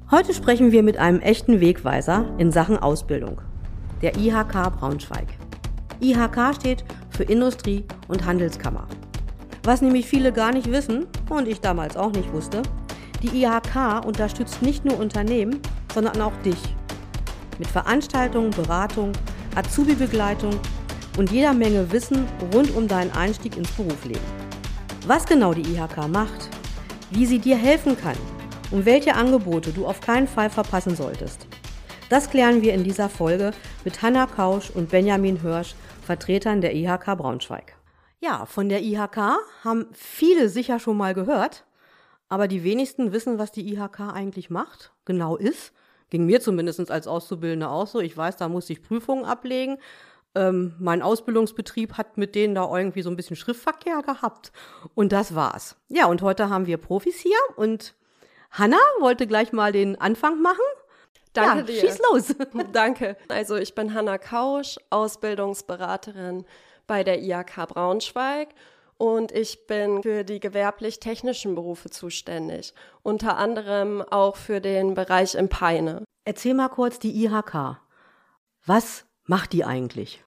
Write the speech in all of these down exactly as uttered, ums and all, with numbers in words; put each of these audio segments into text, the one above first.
Heute sprechen wir mit einem echten Wegweiser in Sachen Ausbildung, der I H K Braunschweig. I H K steht für Industrie- und Handelskammer. Was nämlich viele gar nicht wissen und ich damals auch nicht wusste, die I H K unterstützt nicht nur Unternehmen, sondern auch dich. Mit Veranstaltungen, Beratung, Azubi-Begleitung und jeder Menge Wissen rund um deinen Einstieg ins Berufsleben. Was genau die I H K macht, wie sie dir helfen kann und welche Angebote du auf keinen Fall verpassen solltest. Das klären wir in dieser Folge mit Hanna Kausch und Benjamin Hörsch, Vertretern der I H K Braunschweig. Ja, von der I H K haben viele sicher schon mal gehört, aber die wenigsten wissen, was die I H K eigentlich macht, genau ist. Ging mir zumindest als Auszubildende auch so. Ich weiß, da musste ich Prüfungen ablegen. Ähm, mein Ausbildungsbetrieb hat mit denen da irgendwie so ein bisschen Schriftverkehr gehabt. Und das war's. Ja, und heute haben wir Profis hier und Hanna wollte gleich mal den Anfang machen. Danke ja, dir. Schieß los. Danke. Also ich bin Hanna Kausch, Ausbildungsberaterin bei der I H K Braunschweig. Und ich bin für die gewerblich-technischen Berufe zuständig, unter anderem auch für den Bereich in Peine. Erzähl mal kurz die I H K. Was macht die eigentlich?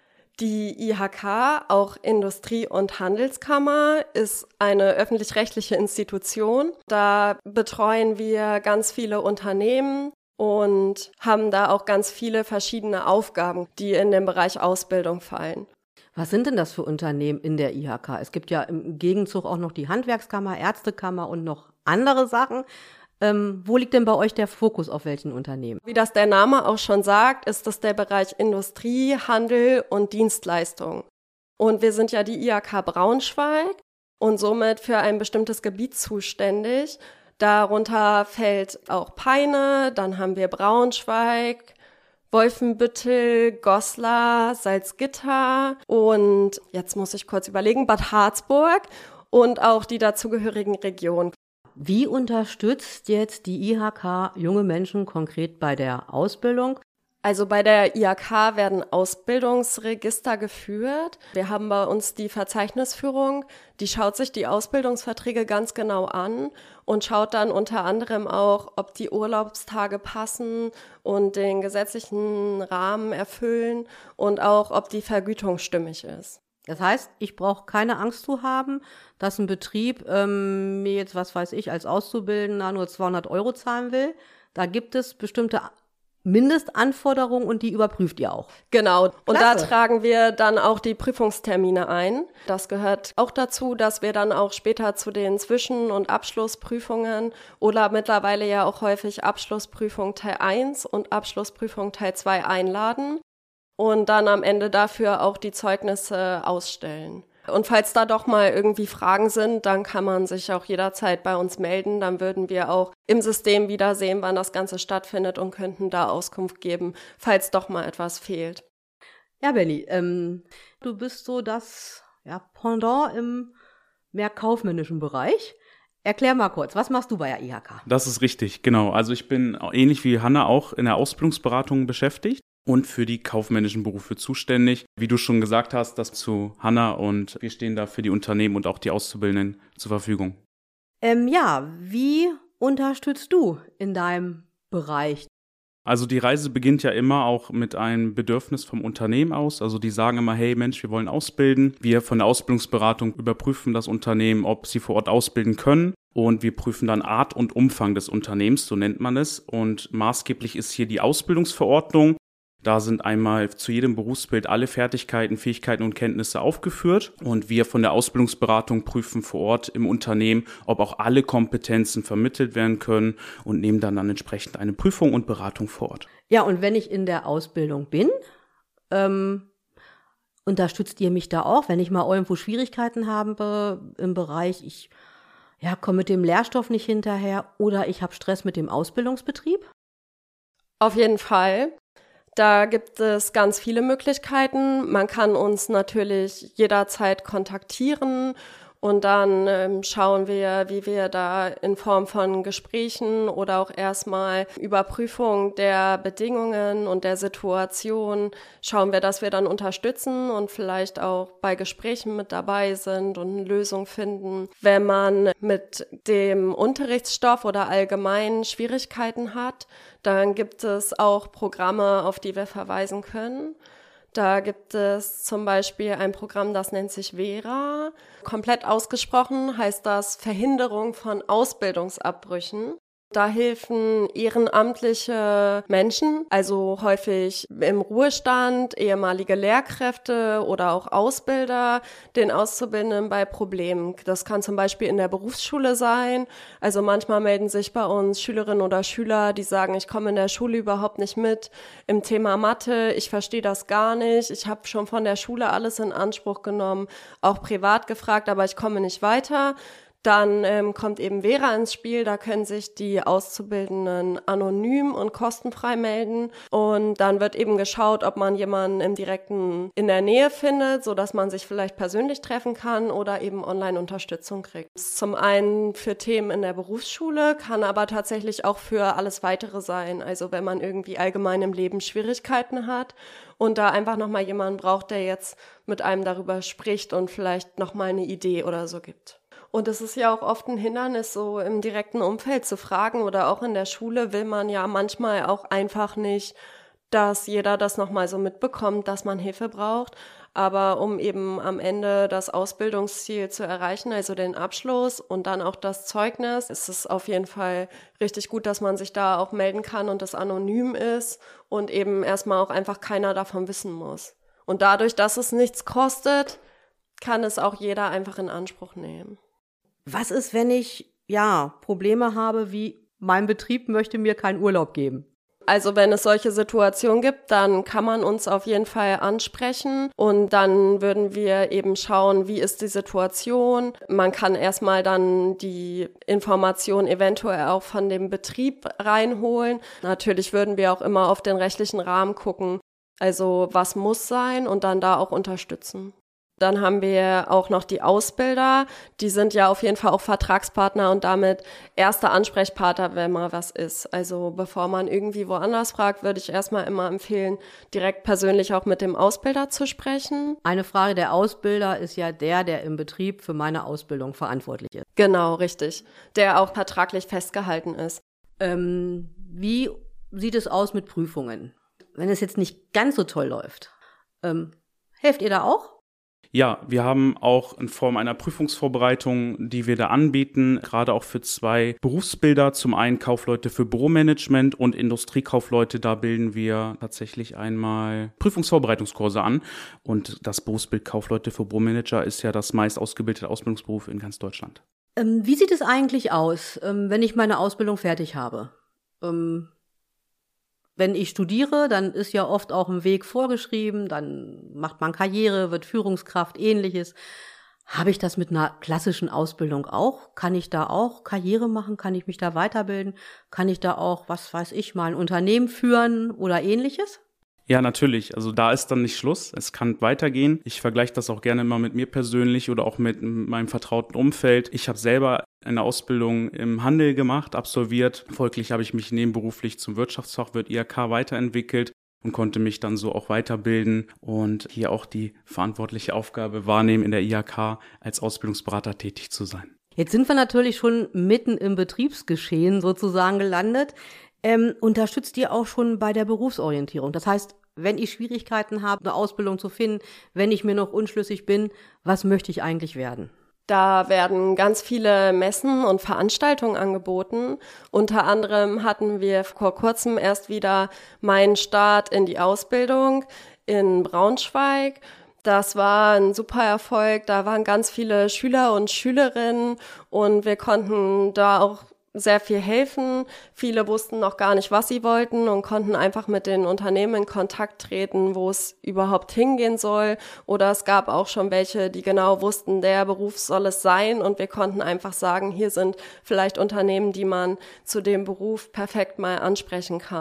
Die I H K, auch Industrie- und Handelskammer, ist eine öffentlich-rechtliche Institution. Da betreuen wir ganz viele Unternehmen und haben da auch ganz viele verschiedene Aufgaben, die in den Bereich Ausbildung fallen. Was sind denn das für Unternehmen in der I H K? Es gibt ja im Gegenzug auch noch die Handwerkskammer, Ärztekammer und noch andere Sachen. Ähm, wo liegt denn bei euch der Fokus auf welchen Unternehmen? Wie das der Name auch schon sagt, ist das der Bereich Industrie, Handel und Dienstleistung. Und wir sind ja die I H K Braunschweig und somit für ein bestimmtes Gebiet zuständig. Darunter fällt auch Peine, dann haben wir Braunschweig, Wolfenbüttel, Goslar, Salzgitter und jetzt muss ich kurz überlegen, Bad Harzburg und auch die dazugehörigen Regionen. Wie unterstützt jetzt die I H K junge Menschen konkret bei der Ausbildung? Also bei der I H K werden Ausbildungsregister geführt. Wir haben bei uns die Verzeichnisführung, die schaut sich die Ausbildungsverträge ganz genau an und schaut dann unter anderem auch, ob die Urlaubstage passen und den gesetzlichen Rahmen erfüllen und auch, ob die Vergütung stimmig ist. Das heißt, ich brauche keine Angst zu haben, dass ein Betrieb ähm, mir jetzt, was weiß ich, als Auszubildender nur zweihundert Euro zahlen will. Da gibt es bestimmte Mindestanforderungen und die überprüft ihr auch. Genau. Und Klasse. Da tragen wir dann auch die Prüfungstermine ein. Das gehört auch dazu, dass wir dann auch später zu den Zwischen- und Abschlussprüfungen oder mittlerweile ja auch häufig Abschlussprüfung Teil eins und Abschlussprüfung Teil zwei einladen und dann am Ende dafür auch die Zeugnisse ausstellen. Und falls da doch mal irgendwie Fragen sind, dann kann man sich auch jederzeit bei uns melden. Dann würden wir auch im System wieder sehen, wann das Ganze stattfindet und könnten da Auskunft geben, falls doch mal etwas fehlt. Ja, Benni, ähm, du bist so das ja, Pendant im mehr kaufmännischen Bereich. Erklär mal kurz, was machst du bei der I H K? Das ist richtig, genau. Also ich bin ähnlich wie Hanna auch in der Ausbildungsberatung beschäftigt und für die kaufmännischen Berufe zuständig. Wie du schon gesagt hast, das zu Hanna und wir stehen da für die Unternehmen und auch die Auszubildenden zur Verfügung. Ähm, ja, wie unterstützt du in deinem Bereich? Also die Reise beginnt ja immer auch mit einem Bedürfnis vom Unternehmen aus. Also die sagen immer, hey Mensch, wir wollen ausbilden. Wir von der Ausbildungsberatung überprüfen das Unternehmen, ob sie vor Ort ausbilden können. Und wir prüfen dann Art und Umfang des Unternehmens, so nennt man es. Und maßgeblich ist hier die Ausbildungsverordnung. Da sind einmal zu jedem Berufsbild alle Fertigkeiten, Fähigkeiten und Kenntnisse aufgeführt. Und wir von der Ausbildungsberatung prüfen vor Ort im Unternehmen, ob auch alle Kompetenzen vermittelt werden können und nehmen dann, dann entsprechend eine Prüfung und Beratung vor Ort. Ja, und wenn ich in der Ausbildung bin, ähm, unterstützt ihr mich da auch, wenn ich mal irgendwo Schwierigkeiten habe im Bereich, ich ja, komme mit dem Lehrstoff nicht hinterher oder ich habe Stress mit dem Ausbildungsbetrieb? Auf jeden Fall. Da gibt es ganz viele Möglichkeiten. Man kann uns natürlich jederzeit kontaktieren Und dann ähm, schauen wir, wie wir da in Form von Gesprächen oder auch erstmal Überprüfung der Bedingungen und der Situation, schauen wir, dass wir dann unterstützen und vielleicht auch bei Gesprächen mit dabei sind und eine Lösung finden. Wenn man mit dem Unterrichtsstoff oder allgemein Schwierigkeiten hat, dann gibt es auch Programme, auf die wir verweisen können. Da gibt es zum Beispiel ein Programm, das nennt sich Vera. Komplett ausgesprochen heißt das Verhinderung von Ausbildungsabbrüchen. Da helfen ehrenamtliche Menschen, also häufig im Ruhestand, ehemalige Lehrkräfte oder auch Ausbilder, den Auszubildenden bei Problemen. Das kann zum Beispiel in der Berufsschule sein. Also manchmal melden sich bei uns Schülerinnen oder Schüler, die sagen, ich komme in der Schule überhaupt nicht mit im Thema Mathe, ich verstehe das gar nicht, ich habe schon von der Schule alles in Anspruch genommen, auch privat gefragt, aber ich komme nicht weiter. Dann ähm, kommt eben Vera ins Spiel, da können sich die Auszubildenden anonym und kostenfrei melden und dann wird eben geschaut, ob man jemanden im direkten in der Nähe findet, so dass man sich vielleicht persönlich treffen kann oder eben online Unterstützung kriegt. Das ist zum einen für Themen in der Berufsschule, kann aber tatsächlich auch für alles Weitere sein, also wenn man irgendwie allgemein im Leben Schwierigkeiten hat und da einfach nochmal jemanden braucht, der jetzt mit einem darüber spricht und vielleicht nochmal eine Idee oder so gibt. Und es ist ja auch oft ein Hindernis, so im direkten Umfeld zu fragen oder auch in der Schule will man ja manchmal auch einfach nicht, dass jeder das nochmal so mitbekommt, dass man Hilfe braucht. Aber um eben am Ende das Ausbildungsziel zu erreichen, also den Abschluss und dann auch das Zeugnis, ist es auf jeden Fall richtig gut, dass man sich da auch melden kann und das anonym ist und eben erstmal auch einfach keiner davon wissen muss. Und dadurch, dass es nichts kostet, kann es auch jeder einfach in Anspruch nehmen. Was ist, wenn ich, ja, Probleme habe, wie mein Betrieb möchte mir keinen Urlaub geben? Also wenn es solche Situationen gibt, dann kann man uns auf jeden Fall ansprechen und dann würden wir eben schauen, wie ist die Situation. Man kann erstmal dann die Information eventuell auch von dem Betrieb reinholen. Natürlich würden wir auch immer auf den rechtlichen Rahmen gucken, also was muss sein und dann da auch unterstützen. Dann haben wir auch noch die Ausbilder, die sind ja auf jeden Fall auch Vertragspartner und damit erster Ansprechpartner, wenn mal was ist. Also bevor man irgendwie woanders fragt, würde ich erstmal immer empfehlen, direkt persönlich auch mit dem Ausbilder zu sprechen. Eine Frage, der Ausbilder ist ja der, der im Betrieb für meine Ausbildung verantwortlich ist. Genau, richtig. Der auch vertraglich festgehalten ist. Ähm, wie sieht es aus mit Prüfungen? Wenn es jetzt nicht ganz so toll läuft, ähm, helft ihr da auch? Ja, wir haben auch in Form einer Prüfungsvorbereitung, die wir da anbieten, gerade auch für zwei Berufsbilder. Zum einen Kaufleute für Büromanagement und Industriekaufleute. Da bilden wir tatsächlich einmal Prüfungsvorbereitungskurse an. Und das Berufsbild Kaufleute für Büromanager ist ja das meist ausgebildete Ausbildungsberuf in ganz Deutschland. Ähm, wie sieht es eigentlich aus, ähm, wenn ich meine Ausbildung fertig habe? Ähm Wenn ich studiere, dann ist ja oft auch ein Weg vorgeschrieben, dann macht man Karriere, wird Führungskraft, Ähnliches. Habe ich das mit einer klassischen Ausbildung auch? Kann ich da auch Karriere machen? Kann ich mich da weiterbilden? Kann ich da auch, was weiß ich, mal ein Unternehmen führen oder Ähnliches? Ja, natürlich. Also da ist dann nicht Schluss. Es kann weitergehen. Ich vergleiche das auch gerne mal mit mir persönlich oder auch mit meinem vertrauten Umfeld. Ich habe selber eine Ausbildung im Handel gemacht, absolviert. Folglich habe ich mich nebenberuflich zum Wirtschaftsfachwirt I H K weiterentwickelt und konnte mich dann so auch weiterbilden und hier auch die verantwortliche Aufgabe wahrnehmen, in der I H K als Ausbildungsberater tätig zu sein. Jetzt sind wir natürlich schon mitten im Betriebsgeschehen sozusagen gelandet. Ähm, unterstützt ihr auch schon bei der Berufsorientierung? Das heißt, wenn ich Schwierigkeiten habe, eine Ausbildung zu finden, wenn ich mir noch unschlüssig bin, was möchte ich eigentlich werden? Da werden ganz viele Messen und Veranstaltungen angeboten. Unter anderem hatten wir vor kurzem erst wieder meinen Start in die Ausbildung in Braunschweig. Das war ein super Erfolg. Da waren ganz viele Schüler und Schülerinnen und wir konnten da auch sehr viel helfen. Viele wussten noch gar nicht, was sie wollten und konnten einfach mit den Unternehmen in Kontakt treten, wo es überhaupt hingehen soll. Oder es gab auch schon welche, die genau wussten, der Beruf soll es sein und wir konnten einfach sagen, hier sind vielleicht Unternehmen, die man zu dem Beruf perfekt mal ansprechen kann.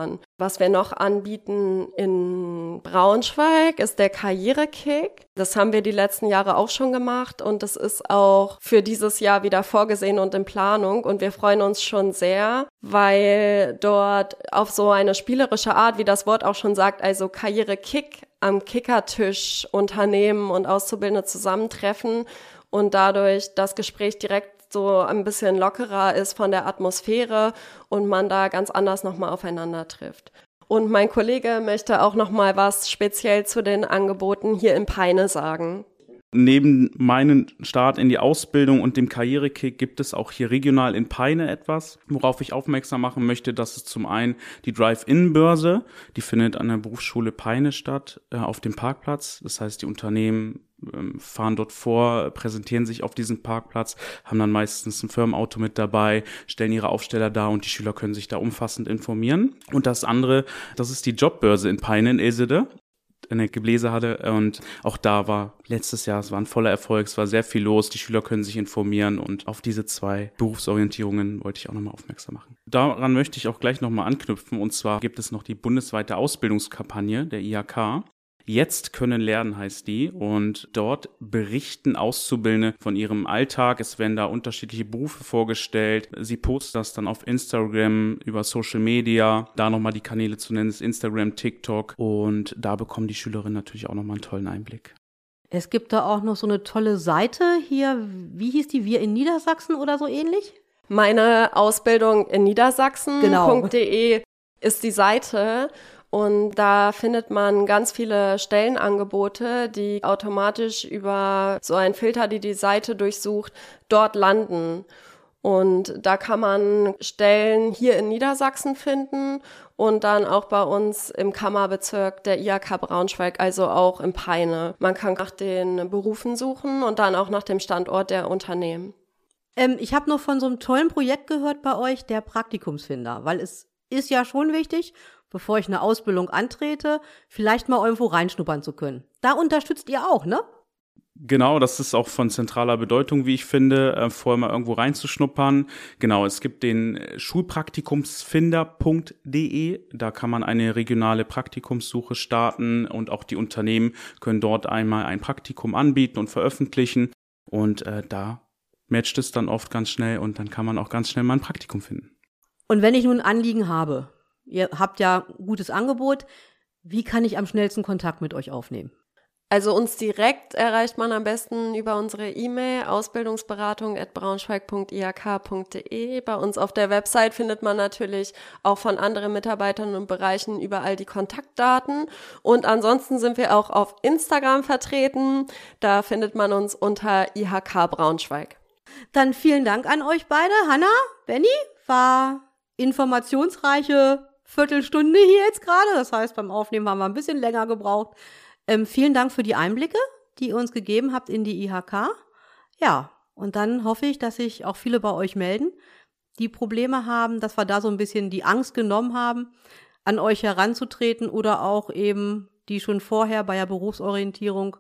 Was wir noch anbieten in Braunschweig ist der Karrierekick. Das haben wir die letzten Jahre auch schon gemacht und das ist auch für dieses Jahr wieder vorgesehen und in Planung. Und wir freuen uns schon sehr, weil dort auf so eine spielerische Art, wie das Wort auch schon sagt, also Karrierekick, am Kickertisch Unternehmen und Auszubildende zusammentreffen und dadurch das Gespräch direkt so ein bisschen lockerer ist von der Atmosphäre und man da ganz anders nochmal aufeinander trifft. Und mein Kollege möchte auch nochmal was speziell zu den Angeboten hier in Peine sagen. Neben meinem Start in die Ausbildung und dem Karrierekick gibt es auch hier regional in Peine etwas, worauf ich aufmerksam machen möchte. Das ist zum einen die Drive-In-Börse, die findet an der Berufsschule Peine statt, äh, auf dem Parkplatz. Das heißt, die Unternehmen ähm, fahren dort vor, präsentieren sich auf diesem Parkplatz, haben dann meistens ein Firmenauto mit dabei, stellen ihre Aufsteller dar und die Schüler können sich da umfassend informieren. Und das andere, das ist die Jobbörse in Peine in Ilsede, in der Gebläsehalle, und auch da war letztes Jahr, es war ein voller Erfolg, es war sehr viel los, die Schüler können sich informieren und auf diese zwei Berufsorientierungen wollte ich auch nochmal aufmerksam machen. Daran möchte ich auch gleich nochmal anknüpfen, und zwar gibt es noch die bundesweite Ausbildungskampagne der I H K. Jetzt können lernen heißt die, und dort berichten Auszubildende von ihrem Alltag. Es werden da unterschiedliche Berufe vorgestellt. Sie posten das dann auf Instagram, über Social Media. Da nochmal die Kanäle zu nennen ist Instagram, TikTok, und da bekommen die Schülerinnen natürlich auch nochmal einen tollen Einblick. Es gibt da auch noch so eine tolle Seite hier, wie hieß die, Wir in Niedersachsen oder so ähnlich? Meine Ausbildung in Niedersachsen Punkt de genau. ist die Seite. Und da findet man ganz viele Stellenangebote, die automatisch über so einen Filter, die die Seite durchsucht, dort landen. Und da kann man Stellen hier in Niedersachsen finden und dann auch bei uns im Kammerbezirk der I H K Braunschweig, also auch in Peine. Man kann nach den Berufen suchen und dann auch nach dem Standort der Unternehmen. Ähm, ich habe noch von so einem tollen Projekt gehört bei euch, der Praktikumsfinder, weil es ist ja schon wichtig, bevor ich eine Ausbildung antrete, vielleicht mal irgendwo reinschnuppern zu können. Da unterstützt ihr auch, ne? Genau, das ist auch von zentraler Bedeutung, wie ich finde, äh, vorher mal irgendwo reinzuschnuppern. Genau, es gibt den Schulpraktikumsfinder Punkt de, da kann man eine regionale Praktikumssuche starten und auch die Unternehmen können dort einmal ein Praktikum anbieten und veröffentlichen, und äh, da matcht es dann oft ganz schnell und dann kann man auch ganz schnell mal ein Praktikum finden. Und wenn ich nun ein Anliegen habe, ihr habt ja ein gutes Angebot, wie kann ich am schnellsten Kontakt mit euch aufnehmen? Also uns direkt erreicht man am besten über unsere E-Mail ausbildungsberatung at braunschweig punkt i h k punkt de. Bei uns auf der Website findet man natürlich auch von anderen Mitarbeitern und Bereichen überall die Kontaktdaten. Und ansonsten sind wir auch auf Instagram vertreten. Da findet man uns unter I H K Braunschweig. Dann vielen Dank an euch beide. Hanna, Benni, war informationsreiche Viertelstunde hier jetzt gerade. Das heißt, beim Aufnehmen haben wir ein bisschen länger gebraucht. Ähm, vielen Dank für die Einblicke, die ihr uns gegeben habt in die I H K. Ja, und dann hoffe ich, dass sich auch viele bei euch melden, die Probleme haben, dass wir da so ein bisschen die Angst genommen haben, an euch heranzutreten oder auch eben, die schon vorher bei der Berufsorientierung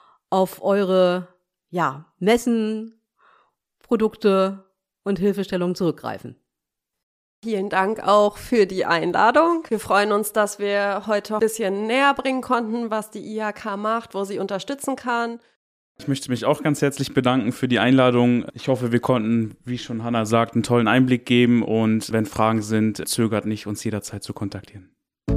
auf eure, ja, Messen, Produkte und Hilfestellungen zurückgreifen. Vielen Dank auch für die Einladung. Wir freuen uns, dass wir heute ein bisschen näher bringen konnten, was die I H K macht, wo sie unterstützen kann. Ich möchte mich auch ganz herzlich bedanken für die Einladung. Ich hoffe, wir konnten, wie schon Hanna sagt, einen tollen Einblick geben, und wenn Fragen sind, zögert nicht, uns jederzeit zu kontaktieren.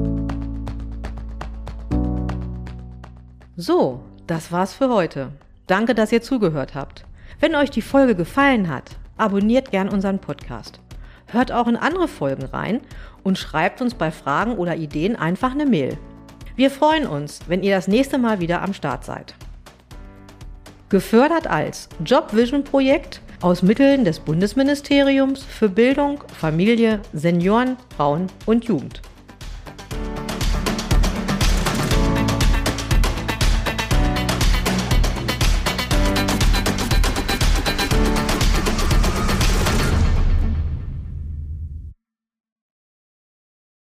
So, das war's für heute. Danke, dass ihr zugehört habt. Wenn euch die Folge gefallen hat, abonniert gern unseren Podcast. Hört auch in andere Folgen rein und schreibt uns bei Fragen oder Ideen einfach eine Mail. Wir freuen uns, wenn ihr das nächste Mal wieder am Start seid. Gefördert als Jobvision-Projekt aus Mitteln des Bundesministeriums für Bildung, Familie, Senioren, Frauen und Jugend.